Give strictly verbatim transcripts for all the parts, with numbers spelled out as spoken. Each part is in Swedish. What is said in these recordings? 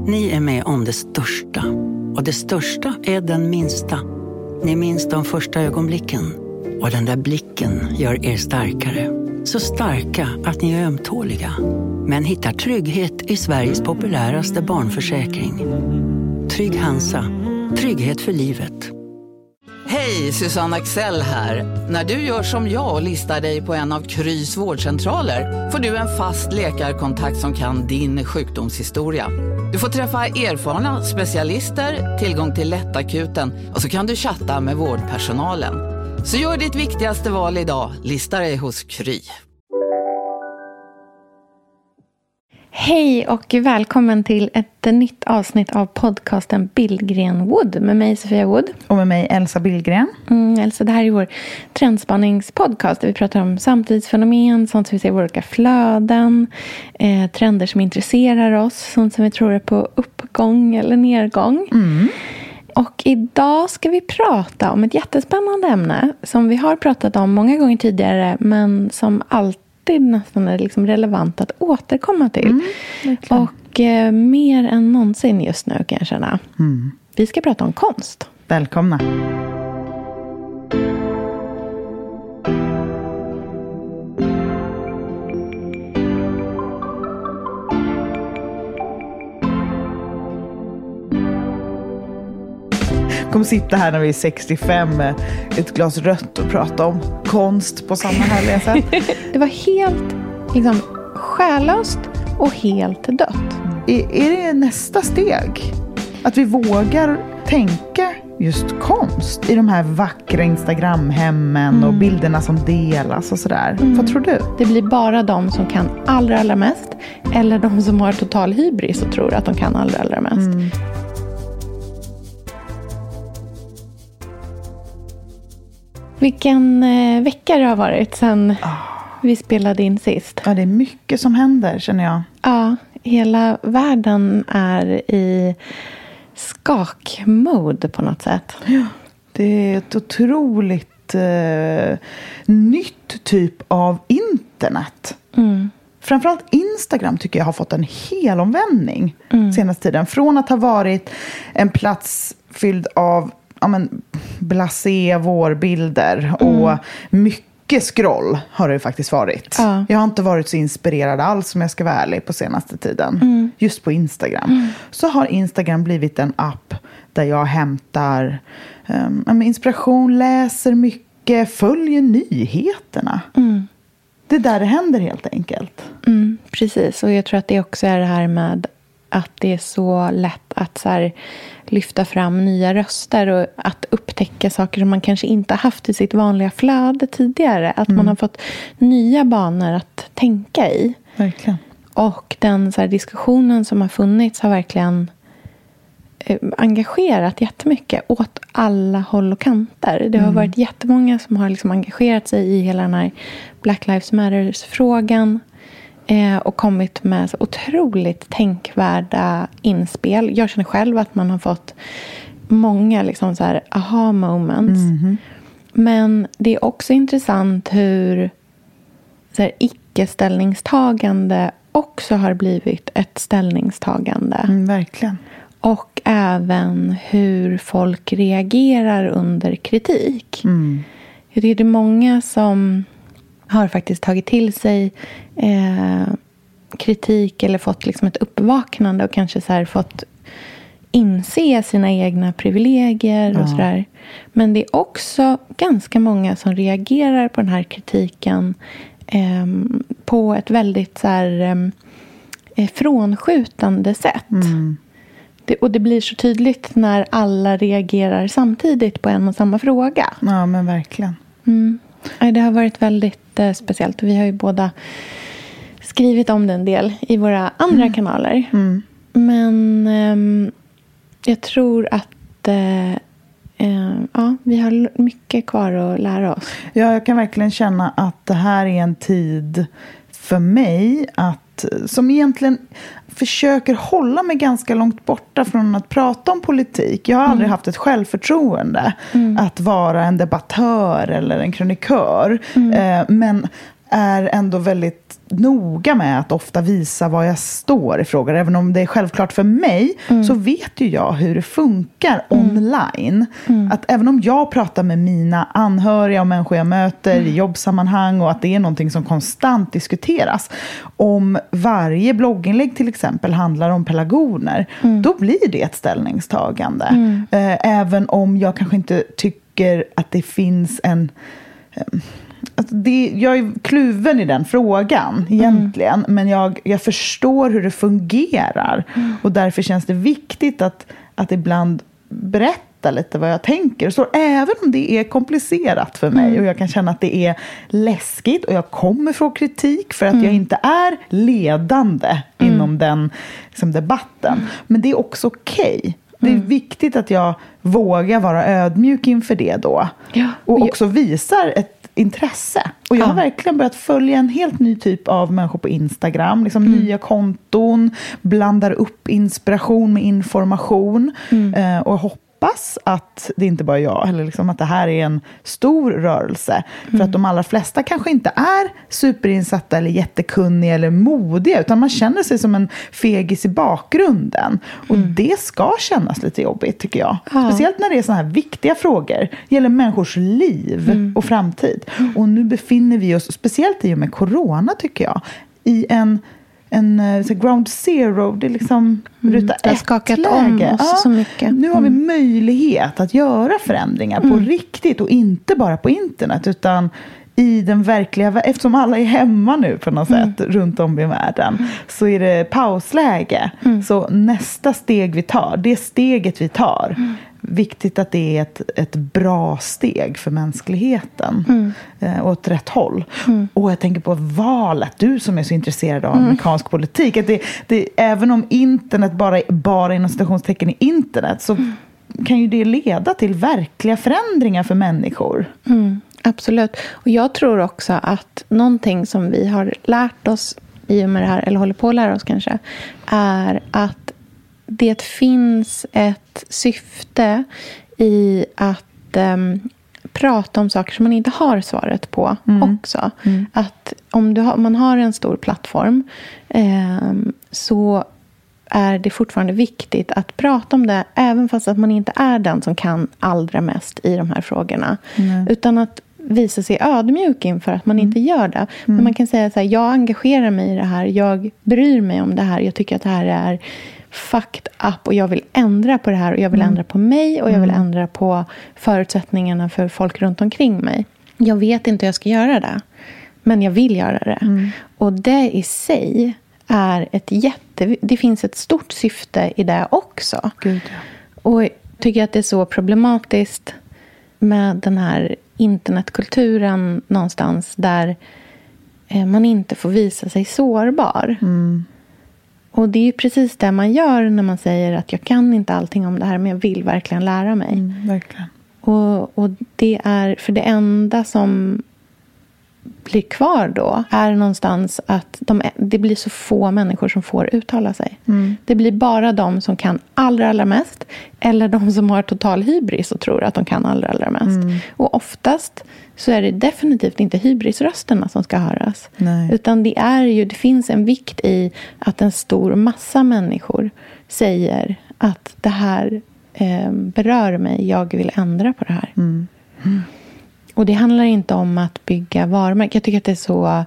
Ni är med om det största. Och det största är den minsta. Ni minns de första ögonblicken. Och den där blicken gör er starkare. Så starka att ni är ömtåliga. Men hittar trygghet i Sveriges populäraste barnförsäkring. Trygg Hansa. Trygghet för livet. Hej, Susanne Axel här. När du gör som jag och listar dig på en av Krys vårdcentraler får du en fast läkarkontakt som kan din sjukdomshistoria. Du får träffa erfarna specialister, tillgång till lättakuten och så kan du chatta med vårdpersonalen. Så gör ditt viktigaste val idag, lista dig hos Kry. Hej och välkommen till ett nytt avsnitt av podcasten Billgren Wood med mig Sofia Wood. Och med mig Elsa Billgren. Mm, Elsa, det här är vår trendspaningspodcast där vi pratar om samtidsfenomen, sånt som vi ser i olika flöden, eh, trender som intresserar oss, sånt som vi tror är på uppgång eller nedgång. Mm. Och idag ska vi prata om ett jättespännande ämne som vi har pratat om många gånger tidigare men som alltid nästan är liksom relevant att återkomma till. Mm, och eh, mer än någonsin just nu kan jag känna. Mm. Vi ska prata om konst. Välkomna. Kommer sitta här när vi är sextiofem med ett glas rött och prata om konst på samma härliga sätt. Det var helt liksom själlöst och helt dött. Är, är det nästa steg? Att vi vågar tänka just konst i de här vackra Instagram-hemmen mm. och bilderna som delas och sådär. Mm. Vad tror du? Det blir bara de som kan allra, allra mest eller de som har total hybris och tror att de kan allra, allra mest. Mm. Vilken eh, vecka det har varit sedan oh. vi spelade in sist. Ja, det är mycket som händer, känner jag. Ja, hela världen är i skakmode på något sätt. Ja, det är ett otroligt eh, nytt typ av internet. Mm. Framförallt Instagram tycker jag har fått en helomvändning mm. senaste tiden. Från att ha varit en plats fylld av ja, men, blasé vårbilder mm. och mycket scroll har det faktiskt varit. Ja. Jag har inte varit så inspirerad alls som jag ska vara ärlig på senaste tiden. Mm. Just på Instagram. Mm. Så har Instagram blivit en app där jag hämtar um, inspiration, läser mycket, följer nyheterna. Mm. Det är där det händer helt enkelt. Mm, precis, och jag tror att det också är det här med att det är så lätt att så här, lyfta fram nya röster och att upptäcka saker som man kanske inte har haft i sitt vanliga flöde tidigare. Att mm. man har fått nya banor att tänka i. Verkligen. Och den så här, diskussionen som har funnits har verkligen eh, engagerat jättemycket åt alla håll och kanter. Det har mm. varit jättemånga som har liksom engagerat sig i hela den här Black Lives Matters-frågan. Eh, och kommit med så otroligt tänkvärda inspel. Jag känner själv att man har fått många liksom så här aha moments. Mm-hmm. Men det är också intressant hur så här, icke-ställningstagande också har blivit ett ställningstagande. Mm, verkligen. Och även hur folk reagerar under kritik. Mm. Det är det många som har faktiskt tagit till sig eh, kritik eller fått liksom ett uppvaknande och kanske så här fått inse sina egna privilegier ja. och sådär. Men det är också ganska många som reagerar på den här kritiken eh, på ett väldigt så här, eh, frånskjutande sätt. Mm. Det, och det blir så tydligt när alla reagerar samtidigt på en och samma fråga. Ja, men verkligen. Mm. Det har varit väldigt eh, speciellt. Vi har ju båda skrivit om det en del i våra andra mm. kanaler. Mm. Men eh, jag tror att eh, eh, ja, vi har mycket kvar att lära oss. Ja, jag kan verkligen känna att det här är en tid för mig att, som egentligen försöker hålla mig ganska långt borta från att prata om politik. Jag har aldrig mm. haft ett självförtroende mm. att vara en debattör eller en krönikör. Mm. Eh, men är ändå väldigt noga med att ofta visa vad jag står i frågor. Även om det är självklart för mig mm. så vet ju jag hur det funkar mm. online. Mm. Att även om jag pratar med mina anhöriga och människor jag möter mm. i jobbsammanhang och att det är någonting som konstant diskuteras. Om varje blogginlägg till exempel handlar om pelargoner mm. då blir det ett ställningstagande. Mm. Även om jag kanske inte tycker att det finns en... Alltså det, jag är kluven i den frågan egentligen. Mm. Men jag, jag förstår hur det fungerar. Mm. Och därför känns det viktigt att, att ibland berätta lite vad jag tänker. Så även om det är komplicerat för mig. Mm. Och jag kan känna att det är läskigt. Och jag kommer få kritik för att mm. jag inte är ledande mm. inom den liksom, debatten. Mm. Men det är också okej. Okay. Det är mm. viktigt att jag vågar vara ödmjuk inför det då. Ja. Och också visar ett intresse. Och jag ja. har verkligen börjat följa en helt ny typ av människor på Instagram. Liksom mm. nya konton, blandar upp inspiration med information. Mm. Eh, och hoppas att det inte bara är jag, eller liksom att det här är en stor rörelse. Mm. För att de allra flesta kanske inte är superinsatta eller jättekunniga eller modiga, utan man känner sig som en fegis i bakgrunden. Och mm. det ska kännas lite jobbigt tycker jag. Ja. Speciellt när det är såna här viktiga frågor. Det gäller människors liv mm. och framtid. Mm. Och nu befinner vi oss, speciellt i och med corona tycker jag, i en en så ground zero, det är liksom ruta mm, det har skakat ett om oss ja, så mycket. Nu har vi mm. möjlighet att göra förändringar mm. på riktigt och inte bara på internet utan i den verkliga, eftersom alla är hemma nu på något mm. sätt runt om i världen mm. så är det pausläge. Mm. Så nästa steg vi tar, det steget vi tar mm. viktigt att det är ett, ett bra steg för mänskligheten mm. eh, åt rätt håll. Mm. Och jag tänker på valet, du som är så intresserad av mm. amerikansk politik, att det, det, även om internet bara, bara inom citationstecken i internet så mm. kan ju det leda till verkliga förändringar för människor. Mm. Absolut. Och jag tror också att någonting som vi har lärt oss i och med det här, eller håller på att lära oss kanske, är att det finns ett syfte i att um, prata om saker som man inte har svaret på mm. också. Mm. Att om du har, man har en stor plattform um, så är det fortfarande viktigt att prata om det även fast att man inte är den som kan allra mest i de här frågorna. Mm. Utan att visa sig ödmjuk inför att man mm. inte gör det. Mm. Men man kan säga så här, jag engagerar mig i det här, jag bryr mig om det här, jag tycker att det här är fucked up och jag vill ändra på det här och jag vill mm. ändra på mig och jag vill ändra på förutsättningarna för folk runt omkring mig. Jag vet inte hur jag ska göra det, men jag vill göra det. Mm. Och det i sig är ett jätte... Det finns ett stort syfte i det också. Gud, ja. Och jag tycker att det är så problematiskt med den här internetkulturen någonstans där man inte får visa sig sårbar. Mm. Och det är ju precis det man gör när man säger att jag kan inte allting om det här men jag vill verkligen lära mig. Mm, verkligen. Och, och det är för det enda som blir kvar då är någonstans att de, det blir så få människor som får uttala sig. Mm. Det blir bara de som kan allra, allra mest eller de som har total hybris och tror att de kan allra, allra mest. Mm. Och oftast så är det definitivt inte hybrisrösterna som ska höras. Nej. Utan det är ju, det finns en vikt i att en stor massa människor säger att det här eh, berör mig, jag vill ändra på det här. Mm. Mm. Och det handlar inte om att bygga varumärken. Jag tycker att det är så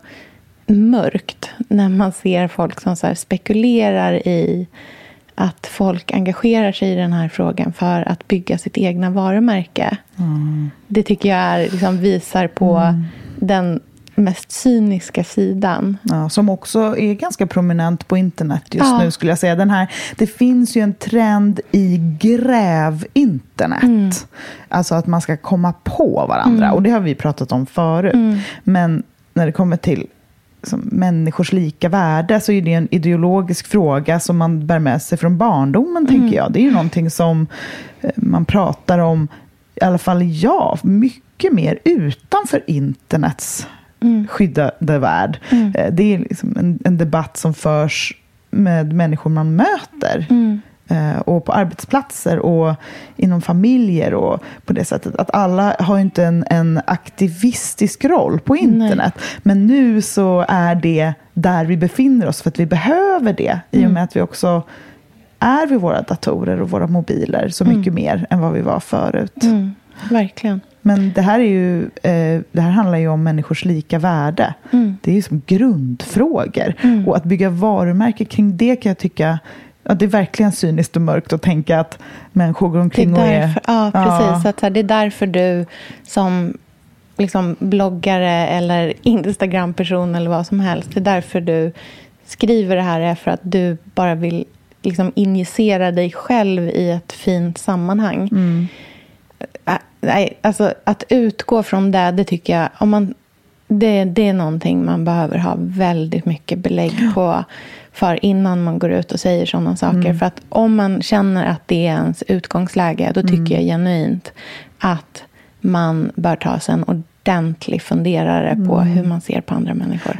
mörkt när man ser folk som så här spekulerar i att folk engagerar sig i den här frågan för att bygga sitt egna varumärke. Mm. Det tycker jag är, liksom, visar på mm. den mest cyniska sidan. Ja, som också är ganska prominent på internet just ja. nu skulle jag säga. Den här, det finns ju en trend i gräv-internet. Mm. Alltså att man ska komma på varandra. Mm. Och det har vi pratat om förut. Mm. Men när det kommer till som människors lika värde så är det en ideologisk fråga som man bär med sig från barndomen, mm. tänker jag. Det är ju någonting som man pratar om, i alla fall jag, mycket mer utanför internets Mm. skyddade värld. Mm. Det är liksom en, en debatt som förs med människor man möter. Mm. och på arbetsplatser och inom familjer och på det sättet. Att alla har inte en, en aktivistisk roll på internet. Nej. Men nu så är det där vi befinner oss för att vi behöver det. I och med att vi också är vid våra datorer och våra mobiler så mycket mm. mer än vad vi var förut. Mm. Verkligen. Men det här är ju eh, det här handlar ju om människors lika värde. Mm. Det är ju som grundfrågor. Mm. Och att bygga varumärke kring det kan jag tycka, ja, det är verkligen cyniskt och mörkt att tänka att människor går omkring det är och är... Därför, ja, precis. Ja. Att, här, det är därför du som liksom, bloggare eller Instagram-person eller vad som helst, det är därför du skriver det här, är för att du bara vill liksom, injicera dig själv i ett fint sammanhang. Mm. Nej, alltså att utgå från det, det tycker jag, om man, det, det är någonting man behöver ha väldigt mycket belägg på för innan man går ut och säger sådana saker. Mm. För att om man känner att det är ens utgångsläge, då tycker mm. jag genuint att man bör ta sig en ordentlig funderare mm. på hur man ser på andra människor.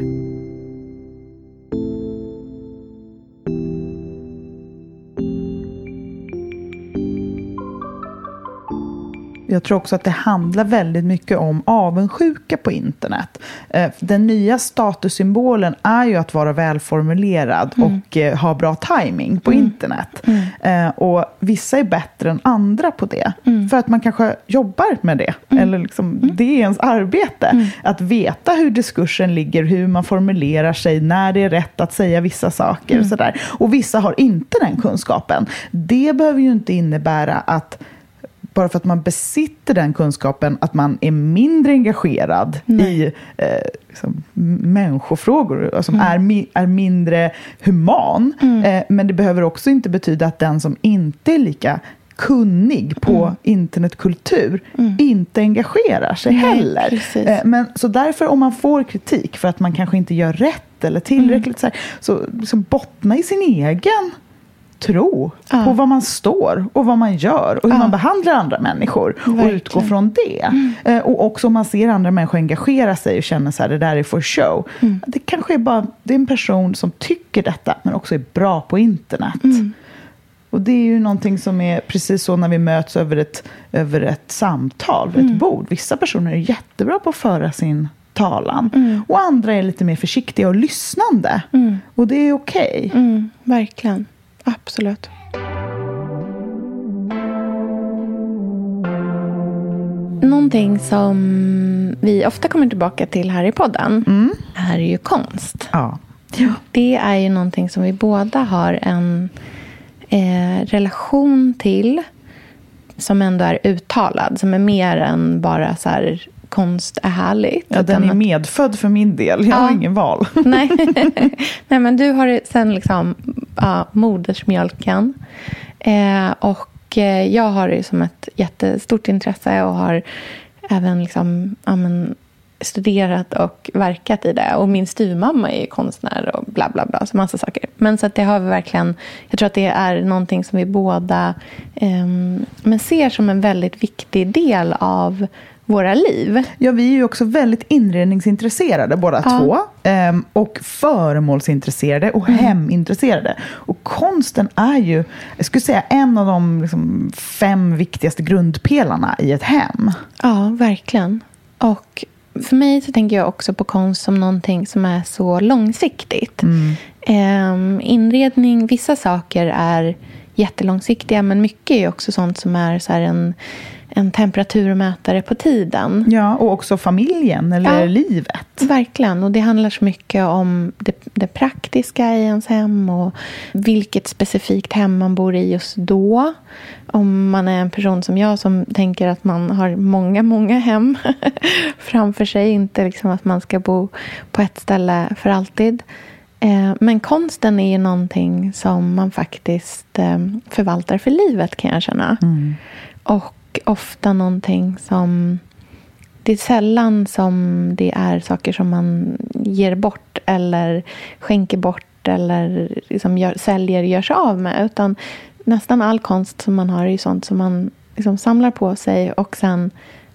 Jag tror också att det handlar väldigt mycket om avundsjuka på internet. Den nya statussymbolen är ju att vara välformulerad mm. och ha bra timing på mm. internet. Mm. Och vissa är bättre än andra på det. Mm. För att man kanske jobbar med det. Mm. Eller liksom, mm. det är ens arbete. Mm. Att veta hur diskursen ligger, hur man formulerar sig, när det är rätt att säga vissa saker. Mm. Och, sådär. Och vissa har inte den kunskapen. Det behöver ju inte innebära att bara för att man besitter den kunskapen att man är mindre engagerad Nej. i eh, liksom, människofrågor, alltså mm. är, mi- är mindre human. Mm. Eh, men det behöver också inte betyda att den som inte är lika kunnig på mm. internetkultur mm. inte engagerar sig Nej, heller. Eh, men, så därför om man får kritik för att man kanske inte gör rätt eller tillräckligt mm. så, här, så liksom bottna i sin egen tro ja. på vad man står och vad man gör och hur ja. man behandlar andra människor Verkligen. och utgå från det. Mm. Eh, och också om man ser andra människor engagera sig och känner så här, det där är for show. Mm. Det kanske är bara det är en person som tycker detta men också är bra på internet. Mm. Och det är ju någonting som är precis så när vi möts över ett, över ett samtal, vid mm. ett bord. Vissa personer är jättebra på att föra sin talan. Mm. Och andra är lite mer försiktiga och lyssnande. Mm. Och det är okej. Okay. Mm. Verkligen. Absolut. Någonting som vi ofta kommer tillbaka till här i podden mm. är ju konst. Ja. Det är ju någonting som vi båda har en eh, relation till som ändå är uttalad, som är mer än bara så här konst är härligt. Ja, den är medfödd för min del. Jag ja. har ingen val. Nej. Nej, men du har sen liksom ja, modersmjölken. Eh, och eh, jag har det som ett jättestort intresse och har även liksom, ja, men, studerat och verkat i det. Och min styvmamma är konstnär och bla bla bla. Så massa saker. Men så att det har vi verkligen, jag tror att det är någonting som vi båda eh, men ser som en väldigt viktig del av våra liv. Ja, vi är ju också väldigt inredningsintresserade båda ja. två. Um, och föremålsintresserade och mm. hemintresserade. Och konsten är ju, jag skulle säga, en av de liksom, fem viktigaste grundpelarna i ett hem. Ja, verkligen. Och för mig så tänker jag också på konst som någonting som är så långsiktigt. Mm. Um, inredning, vissa saker är jättelångsiktiga, men mycket är också sånt som är så här en en temperaturmätare på tiden. Ja, och också familjen eller ja, livet. Verkligen, och det handlar så mycket om det, det praktiska i ens hem och vilket specifikt hem man bor i just då. Om man är en person som jag som tänker att man har många, många hem framför sig. Inte liksom att man ska bo på ett ställe för alltid. Men konsten är ju någonting som man faktiskt förvaltar för livet, kan jag känna. Mm. Och ofta någonting som, det är sällan som det är saker som man ger bort eller skänker bort eller liksom gör, säljer, gör sig av med, utan nästan all konst som man har är ju sånt som man liksom samlar på sig och sen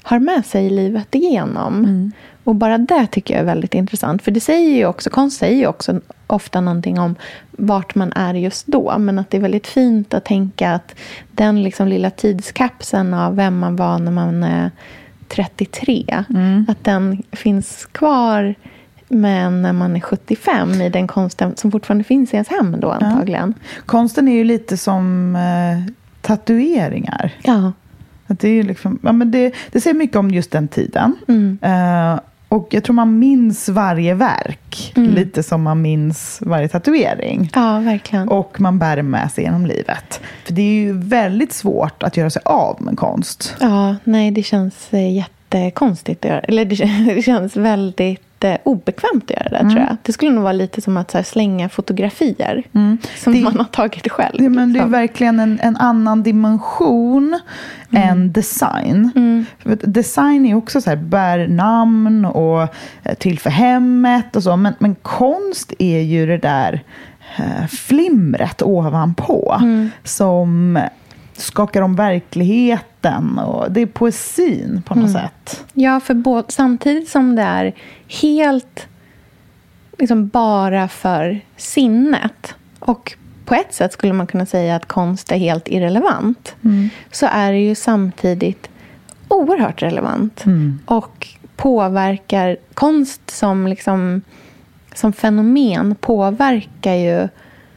har med sig i livet igenom. Mm. Och bara det tycker jag är väldigt intressant. För det säger ju också, konst säger ju också ofta någonting om vart man är just då. Men att det är väldigt fint att tänka att den liksom lilla tidskapseln av vem man var när man är trettiotre. Mm. Att den finns kvar men när man är sjuttiofem i den konsten som fortfarande finns i ens hem då antagligen. Ja. Konsten är ju lite som eh, tatueringar. Ja. Att det, är liksom, ja, men det, det säger mycket om just den tiden. Mm. Uh, och jag tror man minns varje verk. Mm. Lite som man minns varje tatuering. Ja, verkligen. Och man bär med sig genom livet. För det är ju väldigt svårt att göra sig av med konst. Ja, nej det känns jättekonstigt att göra. Eller det, det känns väldigt obekvämt att göra det, mm. tror jag. Det skulle nog vara lite som att så här, slänga fotografier mm. som det, man har tagit själv. Ja, men det är verkligen en, en annan dimension mm. än design. Mm. För design är också så här, bär namn och till för hemmet och så. Men, men konst är ju det där eh, flimret ovanpå mm. som skakar om verkligheten och det är poesin på något mm. sätt. Ja, för både, samtidigt som det är helt liksom bara för sinnet och på ett sätt skulle man kunna säga att konst är helt irrelevant mm. så är det ju samtidigt oerhört relevant mm. och påverkar konst som liksom som fenomen påverkar ju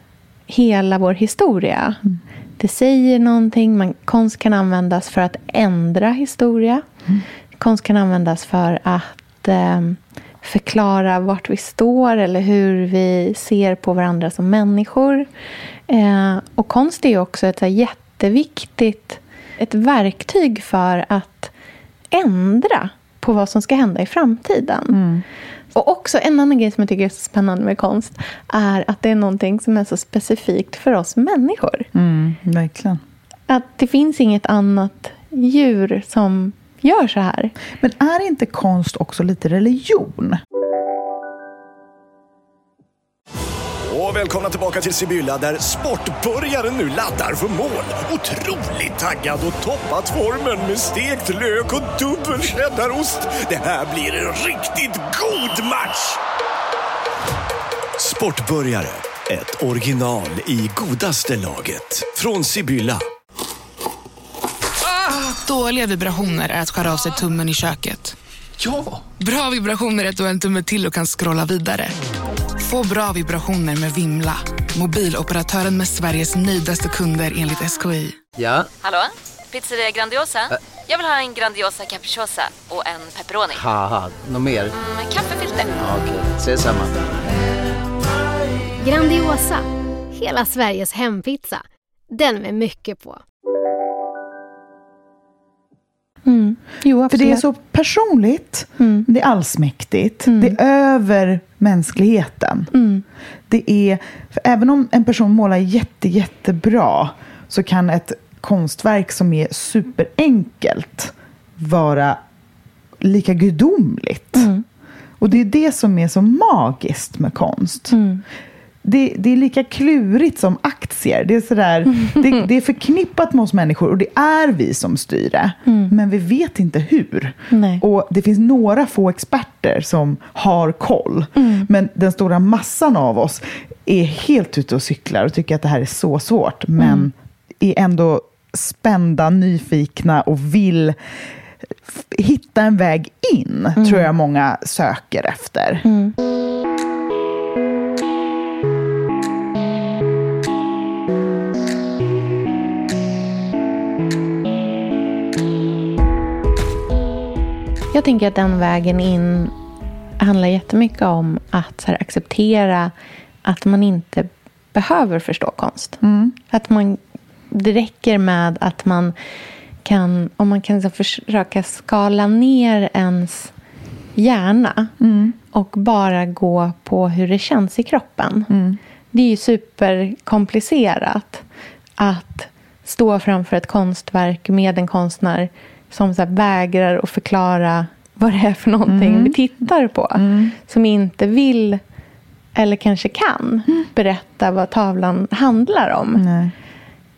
hela vår historia. Mm. Det säger någonting. Man, konst kan användas för att ändra historia. Mm. Konst kan användas för att eh, förklara vart vi står eller hur vi ser på varandra som människor. Eh, och konst är ju också ett så här, jätteviktigt ett verktyg för att ändra på vad som ska hända i framtiden. Mm. Och också en annan grej som jag tycker är så spännande med konst är att det är någonting som är så specifikt för oss människor. Mm, verkligen. Att det finns inget annat djur som gör så här. Men är inte konst också lite religion? Och välkomna tillbaka till Sibylla där sportbörjaren nu laddar för mål. Otroligt taggad och toppat formen med stekt lök och dubbel cheddarost. Det här blir en riktigt god match! Sportbörjare, ett original i godaste laget. Från Sibylla. Ah, dåliga vibrationer är att skära av sig tummen i köket. Ja! Bra vibrationer är att du har en tumme till och kan scrolla vidare. Få bra vibrationer med Vimla. Mobiloperatören med Sveriges nöjdaste kunder enligt S K I. Ja? Hallå? Pizzeria Grandiosa? Ä- Jag vill ha en Grandiosa capriciosa och en pepperoni. Haha, något mer? Mm, kaffefilter. Ja, okej, okay. Ses samma. Grandiosa, hela Sveriges hempizza. Den med mycket på. Mm. Jo, för det är så personligt, mm. det är allsmäktigt, mm. det är över mänskligheten. Mm. Det är, för även om en person målar jätte, jättebra så kan ett konstverk som är superenkelt vara lika gudomligt. Mm. Och det är det som är så magiskt med konst. Mm. Det, det är lika klurigt som aktier. Det är, sådär, det, det är förknippat med oss människor och det är vi som styr det. Mm. Men vi vet inte hur. Nej. Och det finns några få experter som har koll. Mm. Men den stora massan av oss är helt ute och cyklar och tycker att det här är så svårt. Men mm. är ändå spända, nyfikna och vill hitta en väg in. Mm. Tror jag många söker efter. Mm. Jag tänker att den vägen in handlar jättemycket om att så här, acceptera att man inte behöver förstå konst. Mm. Att man, det räcker med att man kan, om man kan så försöka skala ner ens hjärna mm. och bara gå på hur det känns i kroppen. Mm. Det är ju superkomplicerat att stå framför ett konstverk med en konstnär som så här vägrar att förklara vad det är för någonting mm. vi tittar på. Mm. Som inte vill eller kanske kan mm. berätta vad tavlan handlar om. Nej. Eh,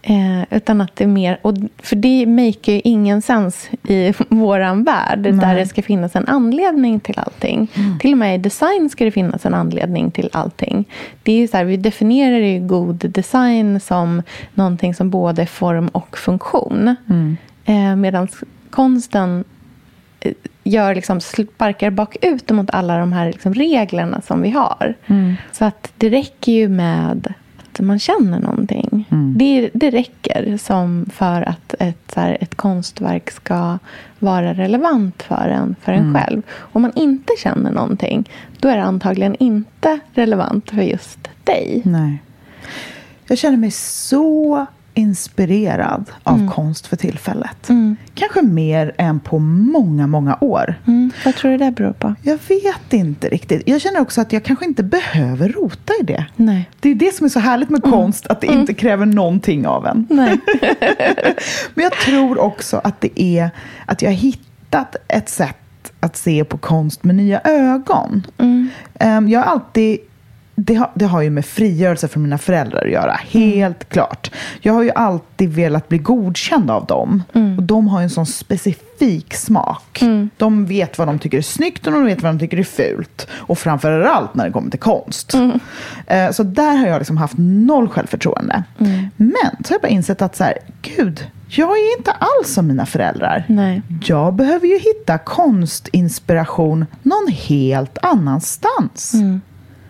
utan att det är mer... Och för det make ju ingen sens i våran värld. Nej. Där det ska finnas en anledning till allting. Mm. Till och med i design ska det finnas en anledning till allting. Det är ju så här, vi definierar ju god design som någonting som både är form och funktion. Mm. Eh, medan konsten gör liksom sparkar bakut mot alla de här liksom reglerna som vi har. Mm. Så att det räcker ju med att man känner någonting. Mm. Det, det räcker som för att ett, så här, ett konstverk ska vara relevant för en, för en mm. själv. Om man inte känner någonting, då är det antagligen inte relevant för just dig. Nej. Jag känner mig så inspirerad av mm. konst för tillfället. Mm. Kanske mer än på många, många år. Mm. Vad tror du det beror på? Jag vet inte riktigt. Jag känner också att jag kanske inte behöver rota i det. Nej. Det är det som är så härligt med mm. konst, att det mm. inte kräver någonting av en. Nej. Men jag tror också att det är att jag har hittat ett sätt att se på konst med nya ögon. Mm. Um, jag har alltid Det har, det har ju med frigörelse från mina föräldrar att göra. Helt mm. klart. Jag har ju alltid velat bli godkänd av dem. Mm. Och de har ju en sån specifik smak. Mm. De vet vad de tycker är snyggt och de vet vad de tycker är fult. Och framförallt när det kommer till konst. Mm. Uh, så där har jag liksom haft noll självförtroende. Mm. Men så har jag bara insett att så här, gud, jag är inte alls som mina föräldrar. Nej. Jag behöver ju hitta konstinspiration någon helt annanstans. Mm.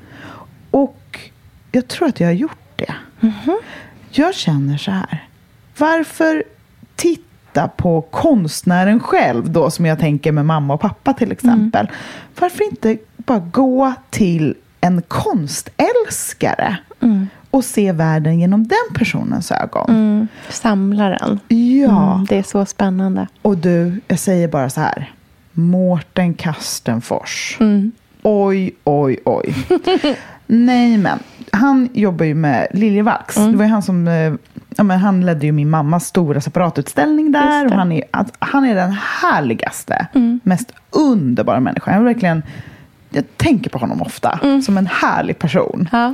Och jag tror att jag har gjort det. Mm-hmm. Jag känner så här. Varför titta på konstnären själv då, som jag tänker med mamma och pappa till exempel. Mm. Varför inte bara gå till en konstälskare mm. och se världen genom den personens ögon. Mm. Samlaren. Ja. Mm, det är så spännande. Och du, jag säger bara så här. Mårten Kastenfors. Mm. Oj, oj, oj. Nej, men han jobbar ju med Liljevalchs. Mm. Det var ju han som ja, men han ledde ju min mammas stora separatutställning där. Och han är, han är den härligaste, mm. mest underbara människan. Jag verkligen, jag tänker på honom ofta mm. som en härlig person. Ja.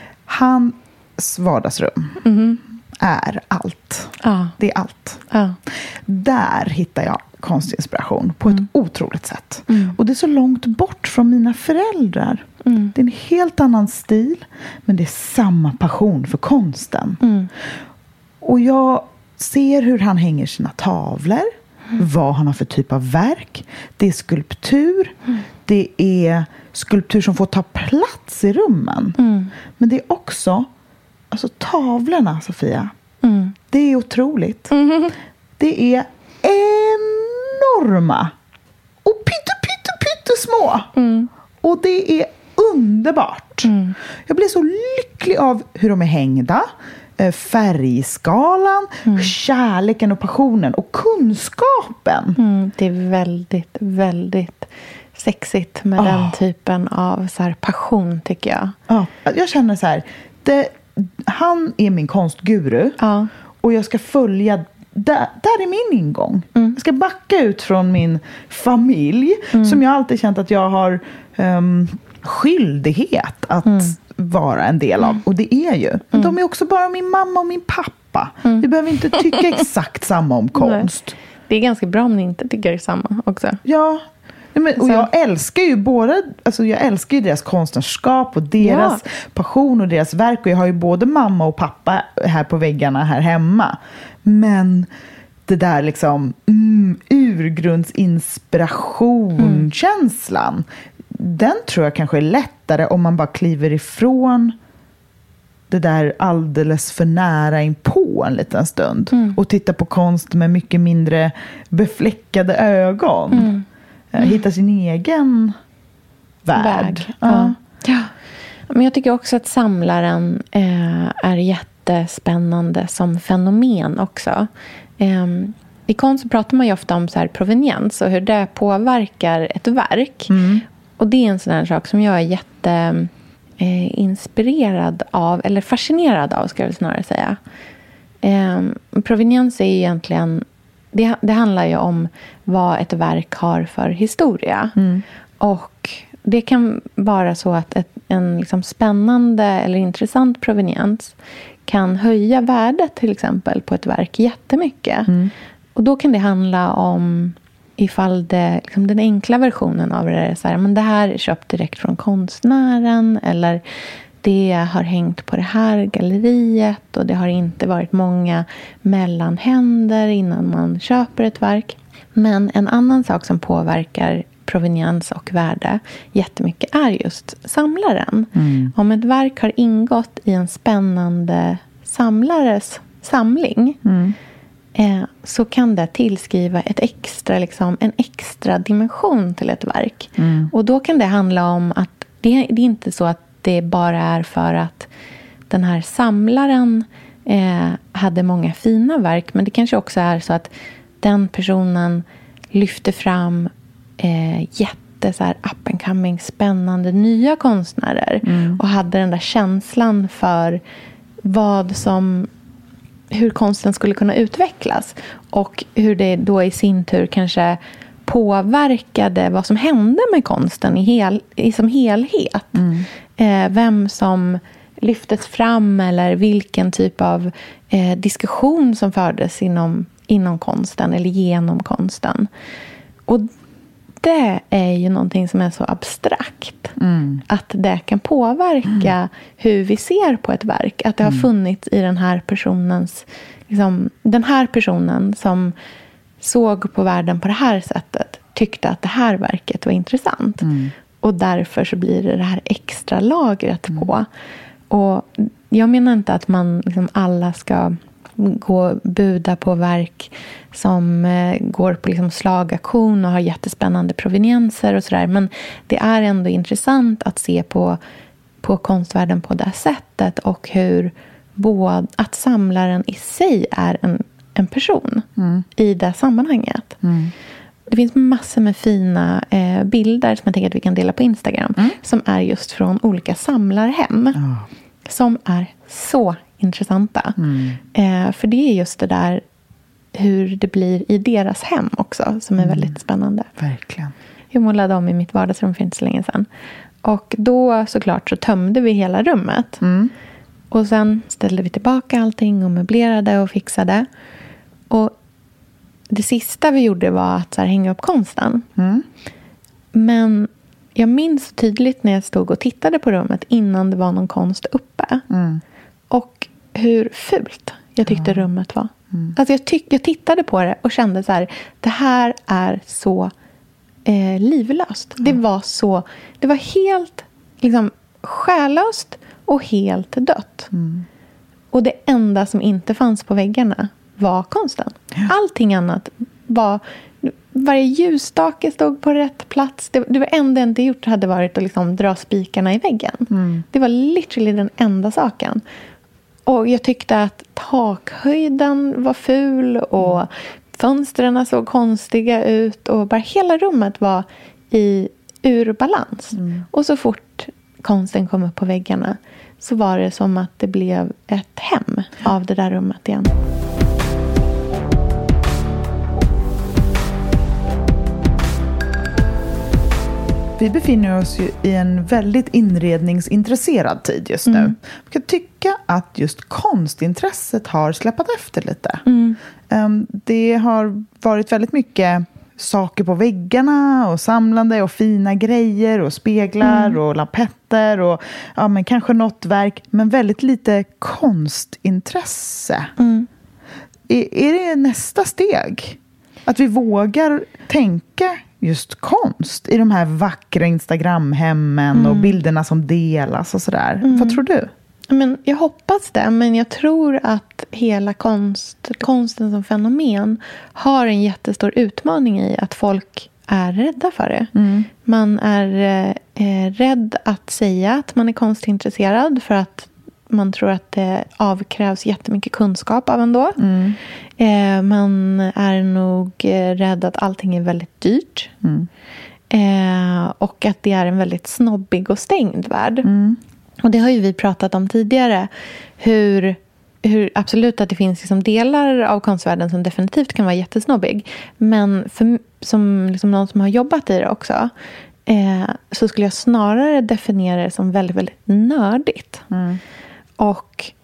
Hans vardagsrum mm. är allt. Ja. Det är allt. Ja. Där hittar jag konstinspiration på mm. ett otroligt sätt. Mm. Och det är så långt bort från mina föräldrar. Mm. Det är en helt annan stil, men det är samma passion för konsten. Mm. Och jag ser hur han hänger sina tavlor, mm. vad han har för typ av verk. Det är skulptur, mm. det är skulptur som får ta plats i rummen. Mm. Men det är också alltså tavlorna, Sofia. Mm. Det är otroligt. Mm. Det är enorma och pytte, pytte, pytte små. Mm. Och det är underbart. Mm. Jag blir så lycklig av hur de är hängda. Färgskalan, mm. kärleken och passionen och kunskapen. Mm. Det är väldigt, väldigt sexigt med oh. den typen av så här passion, tycker jag. Ja, jag känner så här. Det, han är min konstguru. Ja. Och jag ska följa. Där, där är min ingång. Mm. Jag ska backa ut från min familj. Mm. Som jag alltid känt att jag har um, skyldighet att mm. vara en del av. Och det är ju. Mm. De är också bara min mamma och min pappa. Mm. Vi behöver inte tycka exakt samma om konst. Nej. Det är ganska bra om ni inte tycker samma också. Ja. Men, och jag älskar ju både, alltså jag älskar ju deras konstnärskap och deras ja. passion och deras verk. Och jag har ju både mamma och pappa här på väggarna här hemma. Men det där liksom mm, urgrundsinspirationkänslan, mm. den tror jag kanske är lättare om man bara kliver ifrån det där alldeles för nära in på en liten stund. Mm. Och tittar på konst med mycket mindre befläckade ögon. Mm. Mm. Hitta sin egen värld. värld. Ja. Ja. Men jag tycker också att samlaren eh, är jättespännande som fenomen också. Eh, I konst pratar man ju ofta om så här proveniens och hur det påverkar ett verk. Mm. Och det är en sån här sak som jag är jätte eh, inspirerad av, eller fascinerad av, ska jag snarare säga. Eh, proveniens är ju egentligen Det, det handlar ju om vad ett verk har för historia. Mm. Och det kan vara så att ett, en liksom spännande eller intressant proveniens kan höja värdet till exempel på ett verk jättemycket. Mm. Och då kan det handla om ifall det, liksom den enkla versionen av det är så här, men det här är köpt direkt från konstnären, eller det har hängt på det här galleriet och det har inte varit många mellanhänder innan man köper ett verk. Men en annan sak som påverkar proveniens och värde jättemycket är just samlaren. Mm. Om ett verk har ingått i en spännande samlares samling, mm. eh, så kan det tillskriva ett extra, liksom, en extra dimension till ett verk. Mm. Och då kan det handla om att det, det är inte så att det bara är för att den här samlaren eh, hade många fina verk, men det kanske också är så att den personen lyfter fram eh, jätte så här up and coming, spännande nya konstnärer mm. och hade den där känslan för vad som, hur konsten skulle kunna utvecklas och hur det då i sin tur kanske påverkade vad som hände med konsten i, hel, i som helhet. Mm. Eh, vem som lyftes fram eller vilken typ av eh, diskussion som fördes inom, inom konsten eller genom konsten. Och det är ju någonting som är så abstrakt. Mm. Att det kan påverka mm. hur vi ser på ett verk. Att det har funnits i den här personens, liksom, den här personen som såg på världen på det här sättet tyckte att det här verket var intressant. Mm. Och därför så blir det det här extra lagret mm. på. Och jag menar inte att man liksom alla ska gå buda på verk som eh, går på liksom slagaktion och har jättespännande provenienser och sådär. Men det är ändå intressant att se på, på konstvärlden på det sättet och hur både, att samlaren i sig är en, en person mm. i det sammanhanget. Mm. Det finns massor med fina eh, bilder som jag tänker att vi kan dela på Instagram. Mm. Som är just från olika samlarhem. Oh. Som är så intressanta. Mm. Eh, för det är just det där hur det blir i deras hem också. Som är mm. väldigt spännande. Verkligen. Jag målade om i mitt vardagsrum för inte så länge sedan. Och då såklart så tömde vi hela rummet. Mm. Och sen ställde vi tillbaka allting och möblerade och fixade. Och det sista vi gjorde var att så här, hänga upp konsten. Mm. Men jag minns tydligt när jag stod och tittade på rummet innan det var någon konst uppe. Mm. Och hur fult jag tyckte ja. rummet var. Mm. Alltså jag, tyck, jag tittade på det och kände så här, det här är så eh, livlöst. Ja. Det var så, det var helt liksom själlöst och helt dött. Mm. Och det enda som inte fanns på väggarna var konsten. Ja. Allting annat var, varje ljusstake stod på rätt plats. Det, det var enda inte gjort hade varit att liksom dra spikarna i väggen. Mm. Det var literally den enda saken. Och jag tyckte att takhöjden var ful och mm. fönstren såg konstiga ut och bara hela rummet var i ur balans. Mm. Och så fort konsten kom upp på väggarna så var det som att det blev ett hem av det där rummet igen. Vi befinner oss ju i en väldigt inredningsintresserad tid just nu. Mm. Jag kan tycka att just konstintresset har släppat efter lite. Mm. Um, det har varit väldigt mycket saker på väggarna och samlande och fina grejer och speglar mm. och lampetter och ja, men kanske något verk, men väldigt lite konstintresse. Mm. Är, är det nästa steg? Att vi vågar tänka just konst i de här vackra Instagramhemmen mm. och bilderna som delas och sådär. Mm. Vad tror du? Men jag hoppas det, men jag tror att hela konst, konsten som fenomen har en jättestor utmaning i att folk är rädda för det. Mm. Man är eh, rädd att säga att man är konstintresserad för att man tror att det avkrävs jättemycket kunskap av ändå. Mm. Eh, man är nog eh, rädd att allting är väldigt dyrt. Mm. Eh, och att det är en väldigt snobbig och stängd värld. Mm. Och det har ju vi pratat om tidigare. Hur, hur absolut att det finns liksom delar av konstvärlden som definitivt kan vara jättesnobbig. Men för, som liksom någon som har jobbat i det också. Eh, så skulle jag snarare definiera det som väldigt, väldigt nördigt. Mm. Och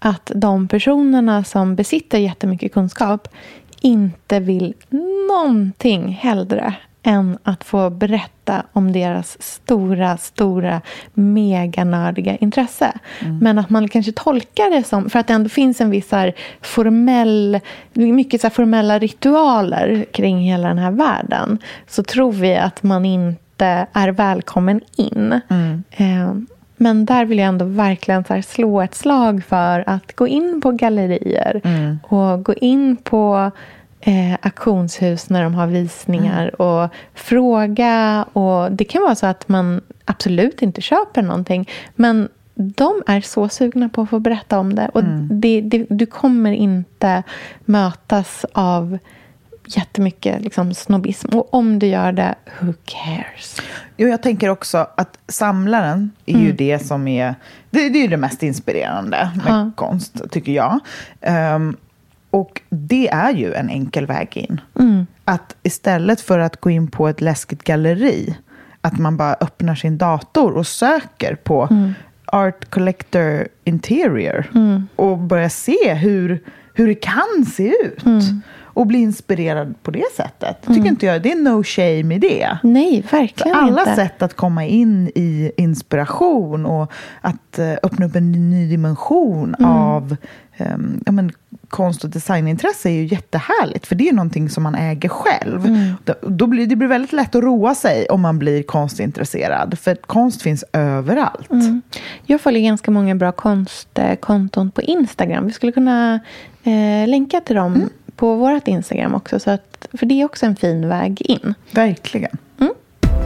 att de personerna som besitter jättemycket kunskap inte vill någonting hellre än att få berätta om deras stora, stora, meganördiga intresse. Mm. Men att man kanske tolkar det som, för att det ändå finns en viss här formell, mycket så här formella ritualer kring hela den här världen, så tror vi att man inte är välkommen in. Mm. Eh, men där vill jag ändå verkligen så här slå ett slag för att gå in på gallerier mm. och gå in på Eh, auktionshus när de har visningar mm. och fråga, och det kan vara så att man absolut inte köper någonting, men de är så sugna på att få berätta om det, och mm. det, det, du kommer inte mötas av jättemycket liksom snobbism, och om du gör det, who cares? Jo, jag tänker också att samlaren är mm. ju det som är det, det är ju det mest inspirerande med ha. konst, tycker jag. Um, Och det är ju en enkel väg in. Mm. Att istället för att gå in på ett läskigt galleri, att man bara öppnar sin dator och söker på mm. Art Collector Interior mm. och börjar se hur, hur det kan se ut. Mm. Och bli inspirerad på det sättet. Tycker mm. inte jag, det är no shame i det. Nej, verkligen alla inte. Sätt att komma in i inspiration och att uh, öppna upp en ny dimension mm. av um, ja, men, konst- och designintresse är ju jättehärligt. För det är någonting som man äger själv. Mm. Då, då blir, det blir väldigt lätt att roa sig om man blir konstintresserad. För konst finns överallt. Mm. Jag följer ganska många bra konstkonton på Instagram. Vi skulle kunna eh, länka till dem mm. på vårt Instagram också. Så att, för det är också en fin väg in. Verkligen. Mm.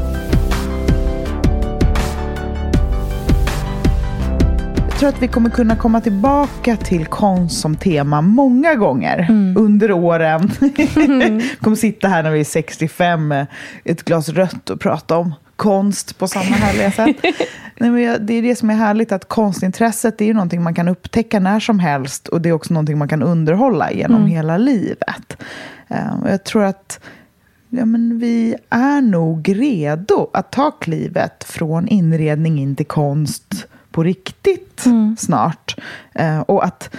Jag tror att vi kommer kunna komma tillbaka till konst som tema många gånger mm. under åren. Mm. kommer sitta här när vi är sextiofem med ett glas rött och prata om konst på samma härliga sätt. Nej, men det är det som är härligt, att konstintresset är ju någonting man kan upptäcka när som helst, och det är också någonting man kan underhålla genom mm. hela livet. Uh, jag tror att ja, men vi är nog redo att ta klivet från inredning in till konst på riktigt mm. snart. Uh, och att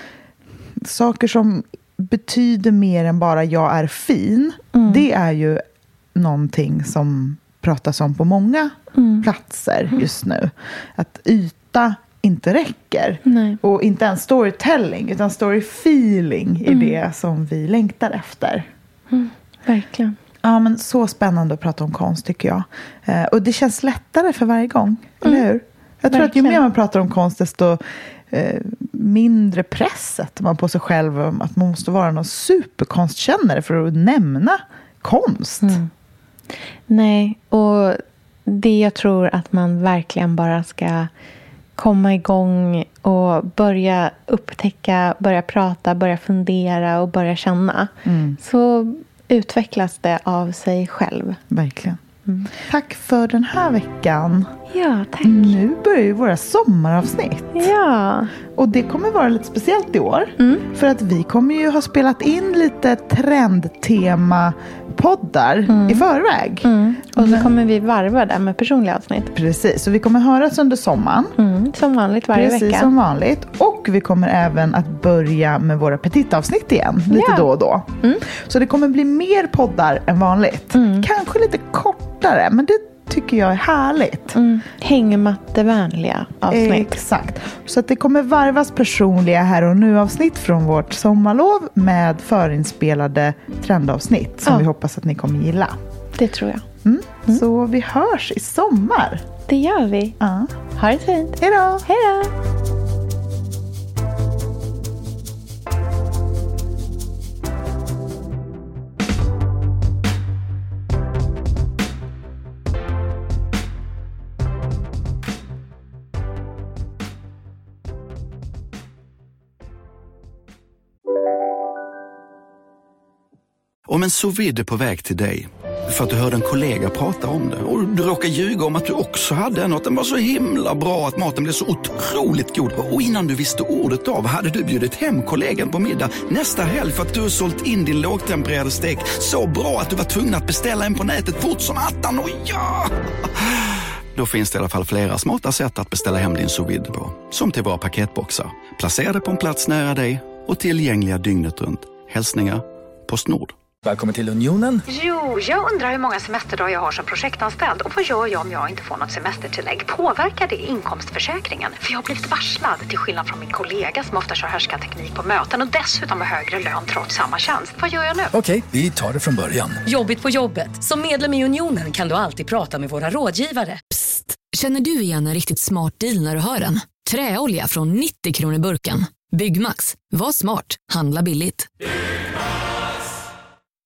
saker som betyder mer än bara jag är fin, mm. det är ju någonting som pratas om på många mm. platser just nu. Att yta inte räcker. Nej. Och inte en storytelling, utan storyfeeling är mm. det som vi längtar efter. Mm. Verkligen. Ja, men så spännande att prata om konst, tycker jag. Eh, och det känns lättare för varje gång, mm. eller hur? Jag tror Verkligen. Att ju mer man pratar om konst, desto eh, mindre presset man på sig själv om att man måste vara någon superkonstkännare för att nämna konst. Mm. Nej, och det jag tror att man verkligen bara ska komma igång och börja upptäcka, börja prata, börja fundera och börja känna. Mm. Så utvecklas det av sig själv. Verkligen. Mm. Tack för den här veckan. Ja, tack. Nu börjar ju våra sommaravsnitt. Ja. Och det kommer vara lite speciellt i år. Mm. För att vi kommer ju ha spelat in lite trendtema poddar mm. i förväg. Mm. Och så kommer vi varva där med personliga avsnitt. Precis, så vi kommer höras under sommaren. Mm. Som vanligt varje Precis, vecka. Precis som vanligt. Och vi kommer även att börja med våra petitavsnitt igen. Lite ja. då och då. Mm. Så det kommer bli mer poddar än vanligt. Mm. Kanske lite kortare, men det tycker jag är härligt. Mm. Hängmattevänliga avsnitt. Exakt. Så att det kommer varvas personliga här och nu avsnitt från vårt sommarlov med förinspelade trendavsnitt som ja. vi hoppas att ni kommer gilla. Det tror jag. Mm. Mm. Så vi hörs i sommar. Det gör vi. Ja. Ha det fint. Hej då. Hej då. Om en sous vide är på väg till dig för att du hörde en kollega prata om det och du råkar ljuga om att du också hade en och att den var så himla bra att maten blev så otroligt god. Och innan du visste ordet av hade du bjudit hem kollegan på middag nästa helg för att du har sålt in din lågtempererade stek så bra att du var tvungen att beställa en på nätet fort som attan. Och ja! Då finns det i alla fall flera smarta sätt att beställa hem din sous vide på. Som till våra paketboxar, placerade på en plats nära dig och tillgängliga dygnet runt. Hälsningar Postnord. Välkommen till Unionen. Jo, jag undrar hur många semesterdagar jag har som projektanställd. Och vad gör jag om jag inte får något semestertillägg? Påverkar det inkomstförsäkringen? För jag har blivit varslad, till skillnad från min kollega som ofta kör härskarteknik på möten och dessutom har högre lön trots samma tjänst. Vad gör jag nu? Okej, vi tar det från början. Jobbigt på jobbet. Som medlem i Unionen kan du alltid prata med våra rådgivare. Psst! Känner du igen en riktigt smart deal när du hör den? Träolja från nittio kronor burken. Byggmax. Var smart. Handla billigt.